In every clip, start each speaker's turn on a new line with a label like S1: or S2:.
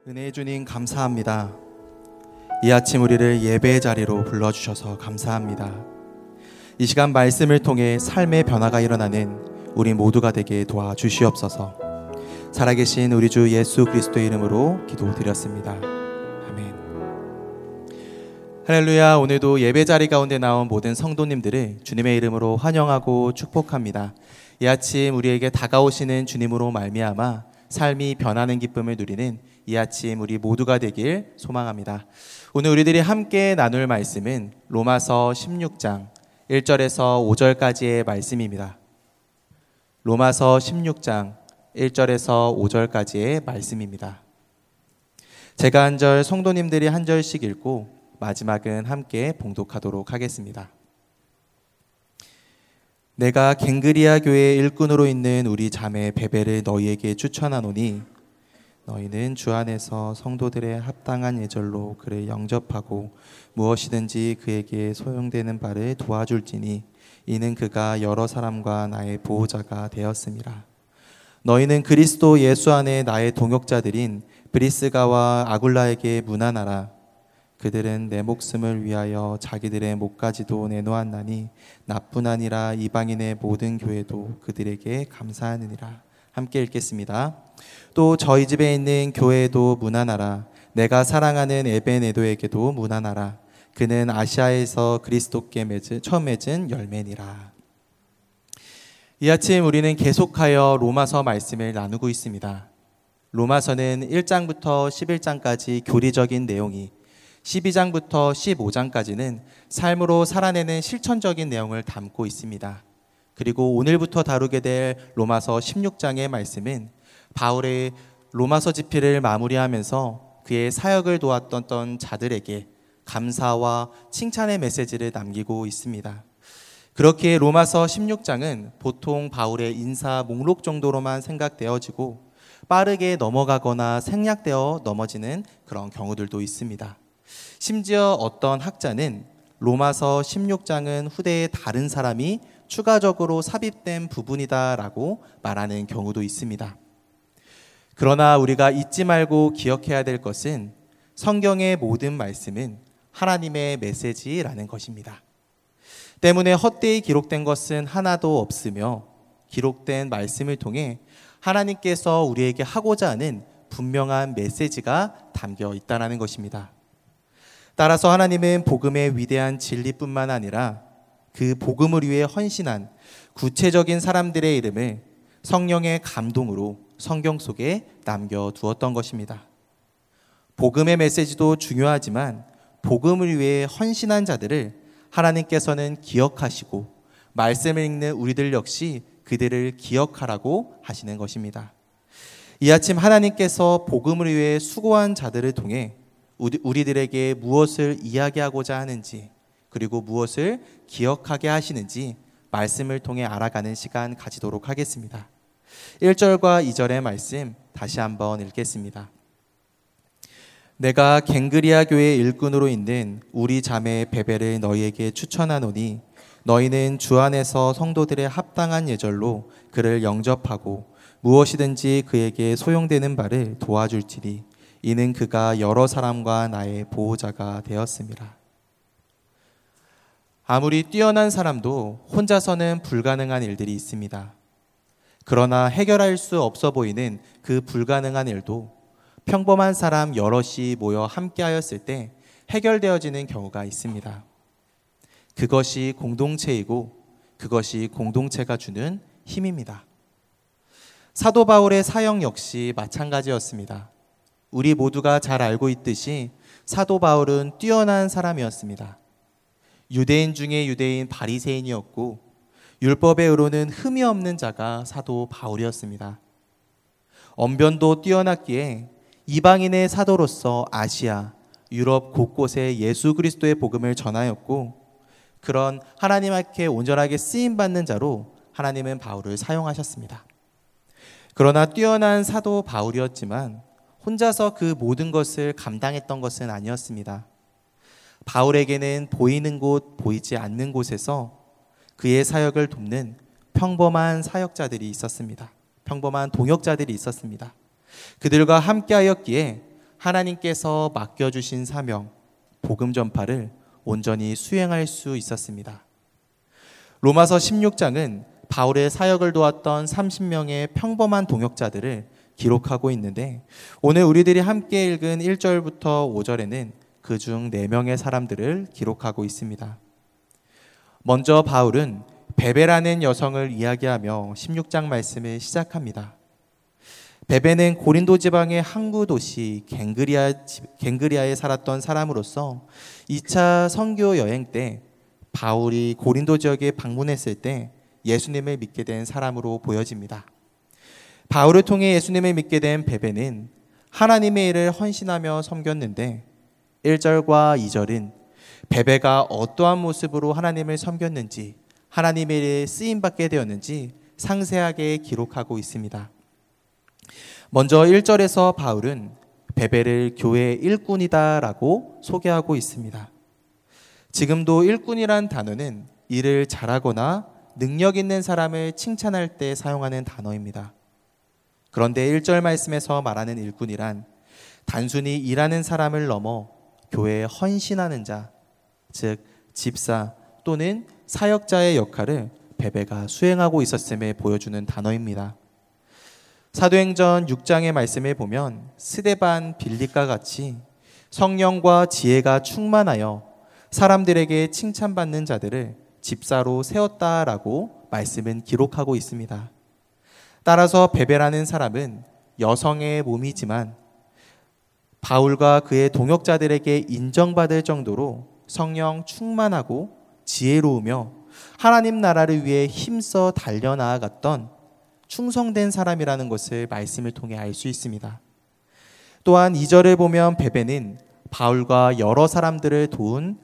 S1: 은혜의 주님 감사합니다. 이 아침 우리를 예배의 자리로 불러주셔서 감사합니다. 이 시간 말씀을 통해 삶의 변화가 일어나는 우리 모두가 되게 도와주시옵소서. 살아계신 우리 주 예수 그리스도의 이름으로 기도드렸습니다. 아멘. 할렐루야. 오늘도 예배 자리 가운데 나온 모든 성도님들을 주님의 이름으로 환영하고 축복합니다. 이 아침 우리에게 다가오시는 주님으로 말미암아 삶이 변하는 기쁨을 누리는 이 아침 우리 모두가 되길 소망합니다. 오늘 우리들이 함께 나눌 말씀은 로마서 16장 1절에서 5절까지의 말씀입니다. 로마서 16장 1절에서 5절까지의 말씀입니다. 제가 한 절, 성도님들이 한 절씩 읽고 마지막은 함께 봉독하도록 하겠습니다. 내가 갱그리아 교회 일꾼으로 있는 우리 자매 베베를 너희에게 추천하노니 너희는 주 안에서 성도들의 합당한 예절로 그를 영접하고 무엇이든지 그에게 소용되는 바를 도와줄지니 이는 그가 여러 사람과 나의 보호자가 되었음이라. 너희는 그리스도 예수 안에 나의 동역자들인 브리스가와 아굴라에게 문안하라. 그들은 내 목숨을 위하여 자기들의 목까지도 내놓았나니 나뿐 아니라 이방인의 모든 교회도 그들에게 감사하느니라. 함께 읽겠습니다. 또 저희 집에 있는 교회에도 문안하라. 내가 사랑하는 에베네도에게도 문안하라. 그는 아시아에서 그리스도께 처음 맺은 열매니라. 이 아침 우리는 계속하여 로마서 말씀을 나누고 있습니다. 로마서는 1장부터 11장까지 교리적인 내용이, 12장부터 15장까지는 삶으로 살아내는 실천적인 내용을 담고 있습니다. 그리고 오늘부터 다루게 될 로마서 16장의 말씀은 바울의 로마서 집필을 마무리하면서 그의 사역을 도왔던 자들에게 감사와 칭찬의 메시지를 남기고 있습니다. 그렇게 로마서 16장은 보통 바울의 인사 목록 정도로만 생각되어지고 빠르게 넘어가거나 생략되어 넘어지는 그런 경우들도 있습니다. 심지어 어떤 학자는 로마서 16장은 후대의 다른 사람이 추가적으로 삽입된 부분이다라고 말하는 경우도 있습니다. 그러나 우리가 잊지 말고 기억해야 될 것은 성경의 모든 말씀은 하나님의 메시지라는 것입니다. 때문에 헛되이 기록된 것은 하나도 없으며 기록된 말씀을 통해 하나님께서 우리에게 하고자 하는 분명한 메시지가 담겨 있다는 것입니다. 따라서 하나님은 복음의 위대한 진리뿐만 아니라 그 복음을 위해 헌신한 구체적인 사람들의 이름을 성령의 감동으로 성경 속에 남겨두었던 것입니다. 복음의 메시지도 중요하지만 복음을 위해 헌신한 자들을 하나님께서는 기억하시고 말씀을 읽는 우리들 역시 그들을 기억하라고 하시는 것입니다. 이 아침 하나님께서 복음을 위해 수고한 자들을 통해 우리들에게 무엇을 이야기하고자 하는지 그리고 무엇을 기억하게 하시는지 말씀을 통해 알아가는 시간 가지도록 하겠습니다. 1절과 2절의 말씀 다시 한번 읽겠습니다. 내가 갱그리아 교회 일꾼으로 있는 우리 자매 베베를 너희에게 추천하노니 너희는 주 안에서 성도들의 합당한 예절로 그를 영접하고 무엇이든지 그에게 소용되는 바를 도와줄지니 이는 그가 여러 사람과 나의 보호자가 되었음이라. 아무리 뛰어난 사람도 혼자서는 불가능한 일들이 있습니다. 그러나 해결할 수 없어 보이는 그 불가능한 일도 평범한 사람 여럿이 모여 함께 하였을 때 해결되어지는 경우가 있습니다. 그것이 공동체이고 그것이 공동체가 주는 힘입니다. 사도 바울의 사역 역시 마찬가지였습니다. 우리 모두가 잘 알고 있듯이 사도 바울은 뛰어난 사람이었습니다. 유대인 중에 유대인 바리새인이었고 율법의 의로는 흠이 없는 자가 사도 바울이었습니다. 언변도 뛰어났기에 이방인의 사도로서 아시아, 유럽 곳곳에 예수 그리스도의 복음을 전하였고 그런 하나님 앞에 온전하게 쓰임받는 자로 하나님은 바울을 사용하셨습니다. 그러나 뛰어난 사도 바울이었지만 혼자서 그 모든 것을 감당했던 것은 아니었습니다. 바울에게는 보이는 곳, 보이지 않는 곳에서 그의 사역을 돕는 평범한 사역자들이 있었습니다. 평범한 동역자들이 있었습니다. 그들과 함께하였기에 하나님께서 맡겨주신 사명, 복음 전파를 온전히 수행할 수 있었습니다. 로마서 16장은 바울의 사역을 도왔던 30명의 평범한 동역자들을 기록하고 있는데, 오늘 우리들이 함께 읽은 1절부터 5절에는 그중 4명의 사람들을 기록하고 있습니다. 먼저 바울은 베베라는 여성을 이야기하며 16장 말씀을 시작합니다. 베베는 고린도 지방의 항구 도시 갱그리아에 살았던 사람으로서 2차 선교 여행 때 바울이 고린도 지역에 방문했을 때 예수님을 믿게 된 사람으로 보여집니다. 바울을 통해 예수님을 믿게 된 베베는 하나님의 일을 헌신하며 섬겼는데, 1절과 2절은 베베가 어떠한 모습으로 하나님을 섬겼는지, 하나님의 일에 쓰임받게 되었는지 상세하게 기록하고 있습니다. 먼저 1절에서 바울은 베베를 교회 일꾼이다라고 소개하고 있습니다. 지금도 일꾼이란 단어는 일을 잘하거나 능력 있는 사람을 칭찬할 때 사용하는 단어입니다. 그런데 1절 말씀에서 말하는 일꾼이란 단순히 일하는 사람을 넘어 교회에 헌신하는 자, 즉 집사 또는 사역자의 역할을 베베가 수행하고 있었음을 보여주는 단어입니다. 사도행전 6장의 말씀을 보면 스데반, 빌립과 같이 성령과 지혜가 충만하여 사람들에게 칭찬받는 자들을 집사로 세웠다라고 말씀은 기록하고 있습니다. 따라서 베베라는 사람은 여성의 몸이지만 바울과 그의 동역자들에게 인정받을 정도로 성령 충만하고 지혜로우며 하나님 나라를 위해 힘써 달려나아갔던 충성된 사람이라는 것을 말씀을 통해 알 수 있습니다. 또한 2절을 보면 베베는 바울과 여러 사람들을 도운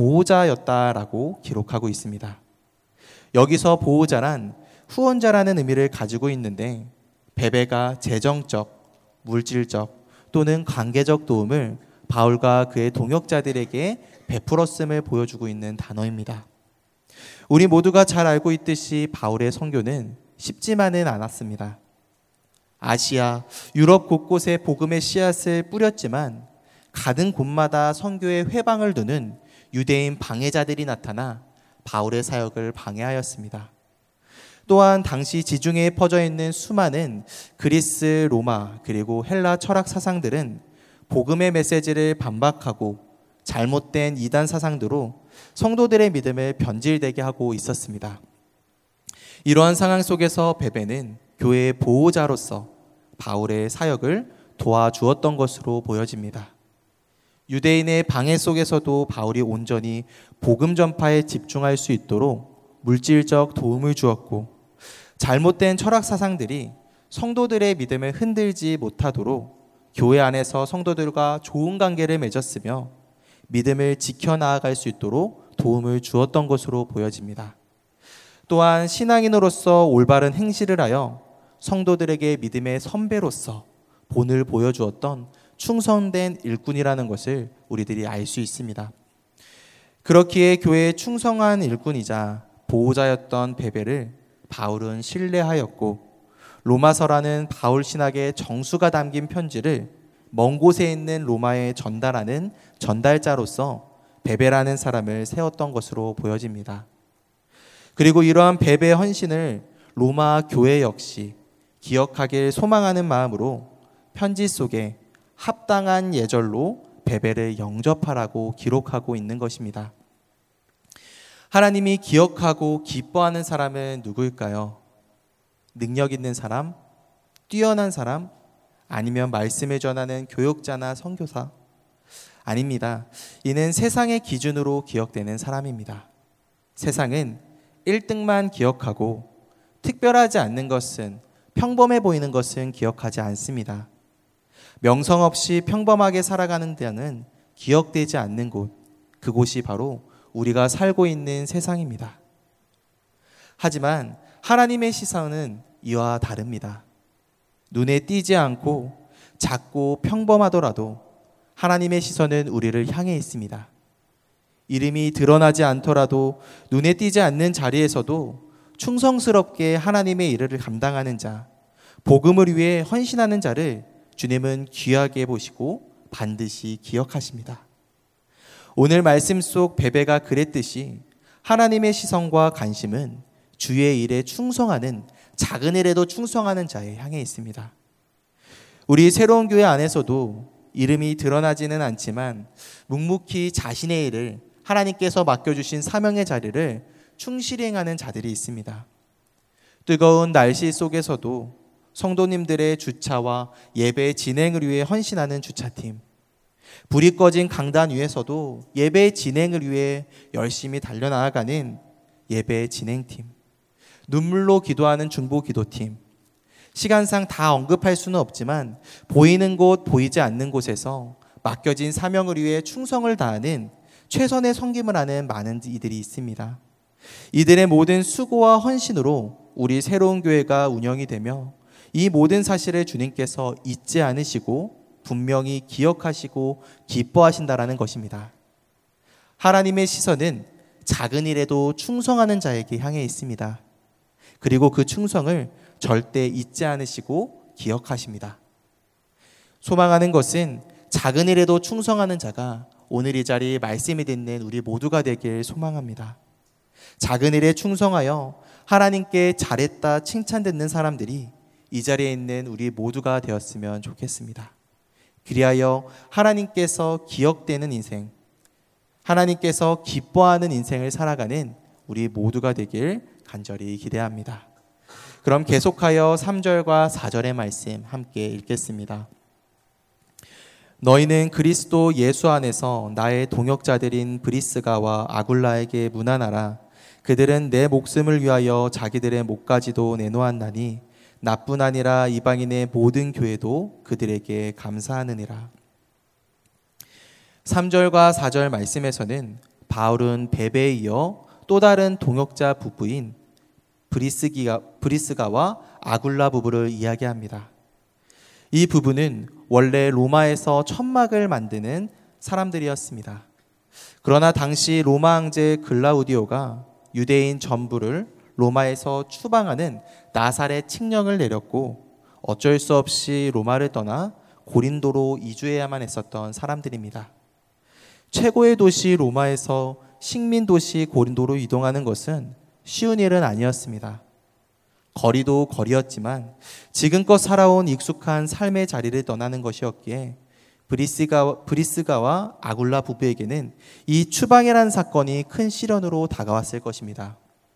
S1: 보호자였다라고 기록하고 있습니다. 여기서 보호자란 후원자라는 의미를 가지고 있는데, 베베가 재정적, 물질적 또는 관계적 도움을 바울과 그의 동역자들에게 베풀었음을 보여주고 있는 단어입니다. 우리 모두가 잘 알고 있듯이 바울의 선교는 쉽지만은 않았습니다. 아시아, 유럽 곳곳에 복음의 씨앗을 뿌렸지만 가는 곳마다 선교의 회방을 두는 유대인 방해자들이 나타나 바울의 사역을 방해하였습니다. 또한 당시 지중해에 퍼져 있는 수많은 그리스, 로마 그리고 헬라 철학 사상들은 복음의 메시지를 반박하고 잘못된 이단 사상들로 성도들의 믿음을 변질되게 하고 있었습니다. 이러한 상황 속에서 베베는 교회의 보호자로서 바울의 사역을 도와주었던 것으로 보여집니다. 유대인의 방해 속에서도 바울이 온전히 복음 전파에 집중할 수 있도록 물질적 도움을 주었고, 잘못된 철학 사상들이 성도들의 믿음을 흔들지 못하도록 교회 안에서 성도들과 좋은 관계를 맺었으며 믿음을 지켜나아갈 수 있도록 도움을 주었던 것으로 보여집니다. 또한 신앙인으로서 올바른 행실을 하여 성도들에게 믿음의 선배로서 본을 보여주었던 충성된 일꾼이라는 것을 우리들이 알 수 있습니다. 그렇기에 교회에 충성한 일꾼이자 보호자였던 베베를 바울은 신뢰하였고, 로마서라는 바울 신학의 정수가 담긴 편지를 먼 곳에 있는 로마에 전달하는 전달자로서 베베라는 사람을 세웠던 것으로 보여집니다. 그리고 이러한 베베의 헌신을 로마 교회 역시 기억하길 소망하는 마음으로 편지 속에 합당한 예절로 베베를 영접하라고 기록하고 있는 것입니다. 하나님이 기억하고 기뻐하는 사람은 누구일까요? 능력 있는 사람, 뛰어난 사람, 아니면 말씀을 전하는 교역자나 선교사? 아닙니다. 이는 세상의 기준으로 기억되는 사람입니다. 세상은 1등만 기억하고 특별하지 않는 것은, 평범해 보이는 것은 기억하지 않습니다. 명성 없이 평범하게 살아가는 데는 기억되지 않는 곳, 그곳이 바로 우리가 살고 있는 세상입니다. 하지만 하나님의 시선은 이와 다릅니다. 눈에 띄지 않고 작고 평범하더라도 하나님의 시선은 우리를 향해 있습니다. 이름이 드러나지 않더라도 눈에 띄지 않는 자리에서도 충성스럽게 하나님의 일을 감당하는 자, 복음을 위해 헌신하는 자를 주님은 귀하게 보시고 반드시 기억하십니다. 오늘 말씀 속 베베가 그랬듯이 하나님의 시선과 관심은 주의 일에 충성하는, 작은 일에도 충성하는 자에 향해 있습니다. 우리 새로운 교회 안에서도 이름이 드러나지는 않지만 묵묵히 자신의 일을, 하나님께서 맡겨주신 사명의 자리를 충실히 행하는 자들이 있습니다. 뜨거운 날씨 속에서도 성도님들의 주차와 예배 진행을 위해 헌신하는 주차팀, 불이 꺼진 강단 위에서도 예배 진행을 위해 열심히 달려나가는 예배 진행팀, 눈물로 기도하는 중보 기도팀, 시간상 다 언급할 수는 없지만 보이는 곳, 보이지 않는 곳에서 맡겨진 사명을 위해 충성을 다하는 최선의 섬김을 하는 많은 이들이 있습니다. 이들의 모든 수고와 헌신으로 우리 새로운 교회가 운영이 되며 이 모든 사실을 주님께서 잊지 않으시고 분명히 기억하시고 기뻐하신다라는 것입니다. 하나님의 시선은 작은 일에도 충성하는 자에게 향해 있습니다. 그리고 그 충성을 절대 잊지 않으시고 기억하십니다. 소망하는 것은 작은 일에도 충성하는 자가 오늘 이 자리에 말씀이 듣는 우리 모두가 되길 소망합니다. 작은 일에 충성하여 하나님께 잘했다 칭찬 듣는 사람들이 이 자리에 있는 우리 모두가 되었으면 좋겠습니다. 그리하여 하나님께서 기억되는 인생, 하나님께서 기뻐하는 인생을 살아가는 우리 모두가 되길 간절히 기대합니다. 그럼 계속하여 3절과 4절의 말씀 함께 읽겠습니다. 너희는 그리스도 예수 안에서 나의 동역자들인 브리스가와 아굴라에게 문안하라. 그들은 내 목숨을 위하여 자기들의 목까지도 내놓았나니 나뿐 아니라 이방인의 모든 교회도 그들에게 감사하느니라. 3절과 4절 말씀에서는 바울은 베베에 이어 또 다른 동역자 부부인 브리스가와 아굴라 부부를 이야기합니다. 이 부부는 원래 로마에서 천막을 만드는 사람들이었습니다. 그러나 당시 로마 황제 글라우디오가 유대인 전부를 로마에서 추방하는 나사렛 칙령을 내렸고 어쩔 수 없이 로마를 떠나 고린도로 이주해야만 했었던 사람들입니다. 최고의 도시 로마에서 식민 도시 고린도로 이동하는 것은 쉬운 일은 아니었습니다. 거리도 거리였지만 지금껏 살아온 익숙한 삶의 자리를 떠나는 것이었기에 브리스가와 아굴라 부부에게는 이 추방이라는 사건이 큰 시련으로 다가왔을 것입니다.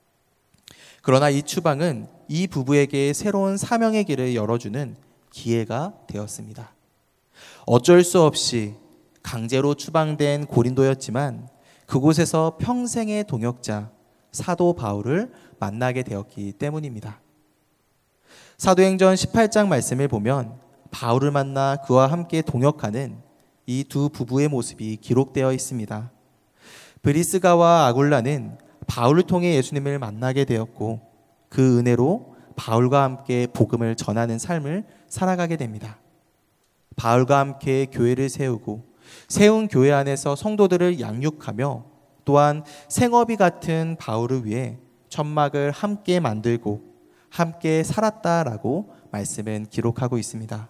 S1: 그러나 이 추방은 이 부부에게 새로운 사명의 길을 열어주는 기회가 되었습니다. 어쩔 수 없이 강제로 추방된 고린도였지만 그곳에서 평생의 동역자 사도 바울을 만나게 되었기 때문입니다. 사도행전 18장 말씀을 보면 바울을 만나 그와 함께 동역하는 이 두 부부의 모습이 기록되어 있습니다. 브리스가와 아굴라는 바울을 통해 예수님을 만나게 되었고 그 은혜로 바울과 함께 복음을 전하는 삶을 살아가게 됩니다. 바울과 함께 교회를 세우고 세운 교회 안에서 성도들을 양육하며 또한 생업이 같은 바울을 위해 천막을 함께 만들고 함께 살았다라고 말씀은 기록하고 있습니다.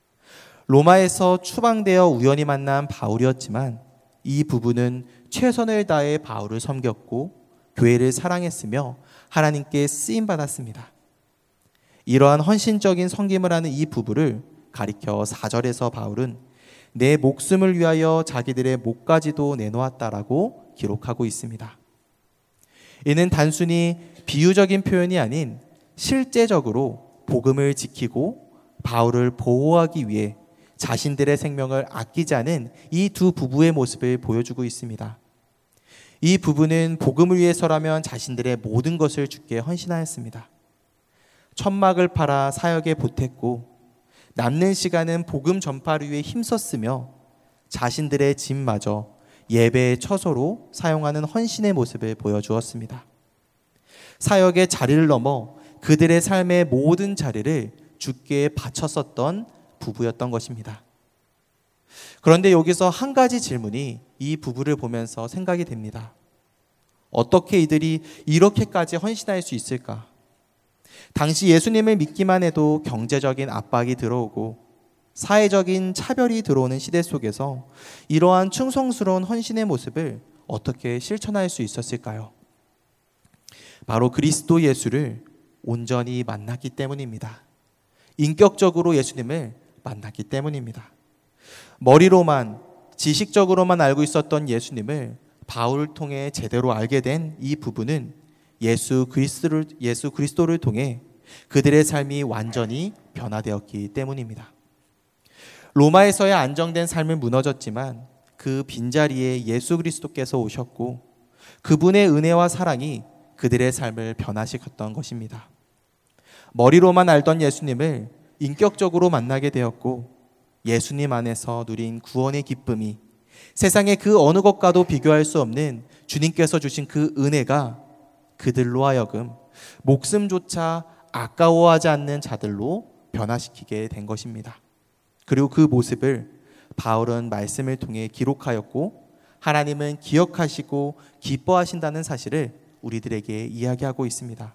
S1: 로마에서 추방되어 우연히 만난 바울이었지만 이 부부는 최선을 다해 바울을 섬겼고 교회를 사랑했으며 하나님께 쓰임받았습니다. 이러한 헌신적인 섬김을 하는 이 부부를 가리켜 4절에서 바울은 내 목숨을 위하여 자기들의 목까지도 내놓았다라고 기록하고 있습니다. 이는 단순히 비유적인 표현이 아닌 실제적으로 복음을 지키고 바울을 보호하기 위해 자신들의 생명을 아끼지 않은 이 두 부부의 모습을 보여주고 있습니다. 이 부부는 복음을 위해서라면 자신들의 모든 것을 주께 헌신하였습니다. 천막을 팔아 사역에 보탰고 남는 시간은 복음 전파를 위해 힘썼으며 자신들의 집마저 예배의 처소로 사용하는 헌신의 모습을 보여주었습니다. 사역의 자리를 넘어 그들의 삶의 모든 자리를 주께 바쳤었던 부부였던 것입니다. 그런데 여기서 한 가지 질문이 이 부부를 보면서 생각이 됩니다. 어떻게 이들이 이렇게까지 헌신할 수 있을까? 당시 예수님을 믿기만 해도 경제적인 압박이 들어오고 사회적인 차별이 들어오는 시대 속에서 이러한 충성스러운 헌신의 모습을 어떻게 실천할 수 있었을까요? 바로 그리스도 예수를 온전히 만났기 때문입니다. 인격적으로 예수님을 만났기 때문입니다. 머리로만, 지식적으로만 알고 있었던 예수님을 바울을 통해 제대로 알게 된 이 부분은 예수 그리스도를 통해 그들의 삶이 완전히 변화되었기 때문입니다. 로마에서의 안정된 삶은 무너졌지만 그 빈자리에 예수 그리스도께서 오셨고 그분의 은혜와 사랑이 그들의 삶을 변화시켰던 것입니다. 머리로만 알던 예수님을 인격적으로 만나게 되었고 예수님 안에서 누린 구원의 기쁨이 세상의 그 어느 것과도 비교할 수 없는 주님께서 주신 그 은혜가 그들로 하여금 목숨조차 아까워하지 않는 자들로 변화시키게 된 것입니다. 그리고 그 모습을 바울은 말씀을 통해 기록하였고 하나님은 기억하시고 기뻐하신다는 사실을 우리들에게 이야기하고 있습니다.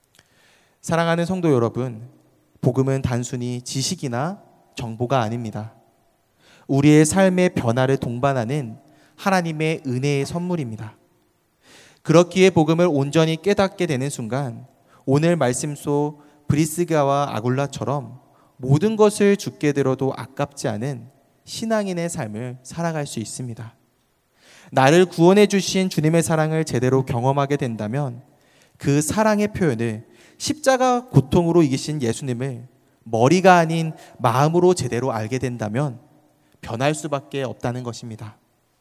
S1: 사랑하는 성도 여러분, 복음은 단순히 지식이나 정보가 아닙니다. 우리의 삶의 변화를 동반하는 하나님의 은혜의 선물입니다. 그렇기에 복음을 온전히 깨닫게 되는 순간 오늘 말씀 속 브리스가와 아굴라처럼 모든 것을 주께 들어도 아깝지 않은 신앙인의 삶을 살아갈 수 있습니다. 나를 구원해 주신 주님의 사랑을 제대로 경험하게 된다면 그 사랑의 표현을 십자가 고통으로 이기신 예수님을 머리가 아닌 마음으로 제대로 알게 된다면 변할 수밖에 없다는 것입니다.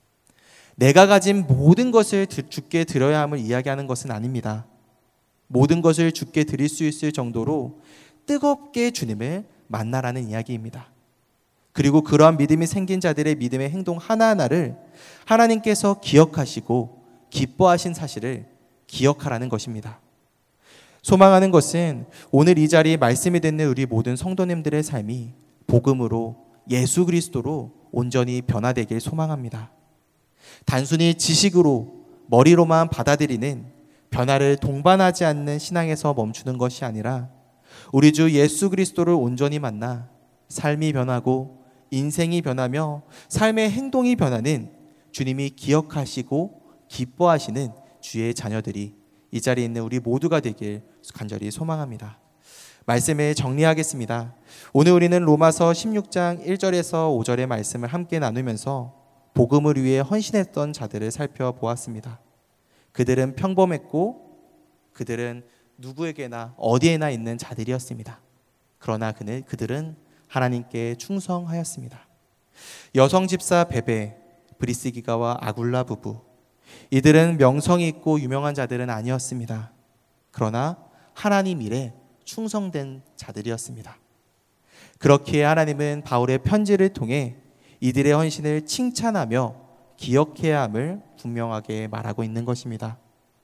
S1: 내가 가진 모든 것을 주께 드려야 함을 이야기하는 것은 아닙니다. 모든 것을 주께 드릴 수 있을 정도로 뜨겁게 주님을 만나라는 이야기입니다. 그리고 그러한 믿음이 생긴 자들의 믿음의 행동 하나하나를 하나님께서 기억하시고 기뻐하신 사실을 기억하라는 것입니다. 소망하는 것은 오늘 이 자리에 말씀이 듣는 우리 모든 성도님들의 삶이 복음으로 예수 그리스도로 온전히 변화되길 소망합니다. 단순히 지식으로 머리로만 받아들이는 변화를 동반하지 않는 신앙에서 멈추는 것이 아니라 우리 주 예수 그리스도를 온전히 만나 삶이 변하고 인생이 변하며 삶의 행동이 변하는 주님이 기억하시고 기뻐하시는 주의 자녀들이 이 자리에 있는 우리 모두가 되길 간절히 소망합니다. 말씀을 정리하겠습니다. 오늘 우리는 로마서 16장 1절에서 5절의 말씀을 함께 나누면서 복음을 위해 헌신했던 자들을 살펴보았습니다. 그들은 평범했고 그들은 누구에게나 어디에나 있는 자들이었습니다. 그러나 그들은 하나님께 충성하였습니다. 여성 집사 베베, 브리스기가와 아굴라 부부, 이들은 명성이 있고 유명한 자들은 아니었습니다. 그러나 하나님 일에 충성된 자들이었습니다. 그렇기에 하나님은 바울의 편지를 통해 이들의 헌신을 칭찬하며 기억해야 함을 분명하게 말하고 있는 것입니다.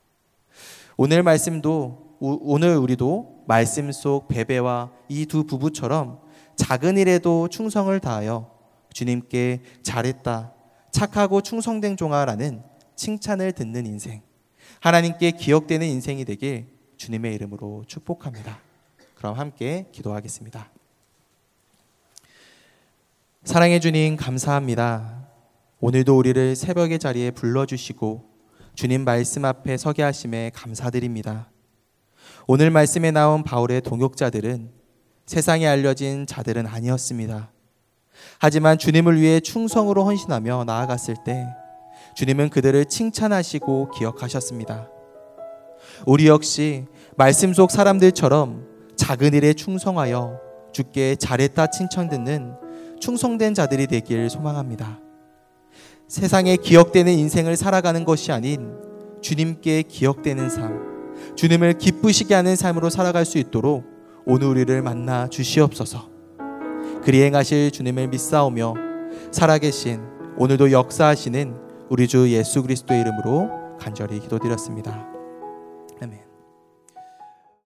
S1: 오늘 우리도 말씀 속 베베와 이 두 부부처럼 작은 일에도 충성을 다하여 주님께 잘했다, 착하고 충성된 종아라는 칭찬을 듣는 인생, 하나님께 기억되는 인생이 되길 주님의 이름으로 축복합니다. 그럼 함께 기도하겠습니다. 사랑해 주님 감사합니다. 오늘도 우리를 새벽의 자리에 불러주시고 주님 말씀 앞에 서게 하심에 감사드립니다. 오늘 말씀에 나온 바울의 동역자들은 세상에 알려진 자들은 아니었습니다. 하지만 주님을 위해 충성으로 헌신하며 나아갔을 때 주님은 그들을 칭찬하시고 기억하셨습니다. 우리 역시 말씀 속 사람들처럼 작은 일에 충성하여 주께 잘했다 칭찬 듣는 충성된 자들이 되길 소망합니다. 세상에 기억되는 인생을 살아가는 것이 아닌 주님께 기억되는 삶, 주님을 기쁘시게 하는 삶으로 살아갈 수 있도록 오늘 우리를 만나 주시옵소서. 그리 행하실 주님을 믿사오며 살아계신 오늘도 역사하시는 우리 주 예수 그리스도의 이름으로 간절히 기도드렸습니다.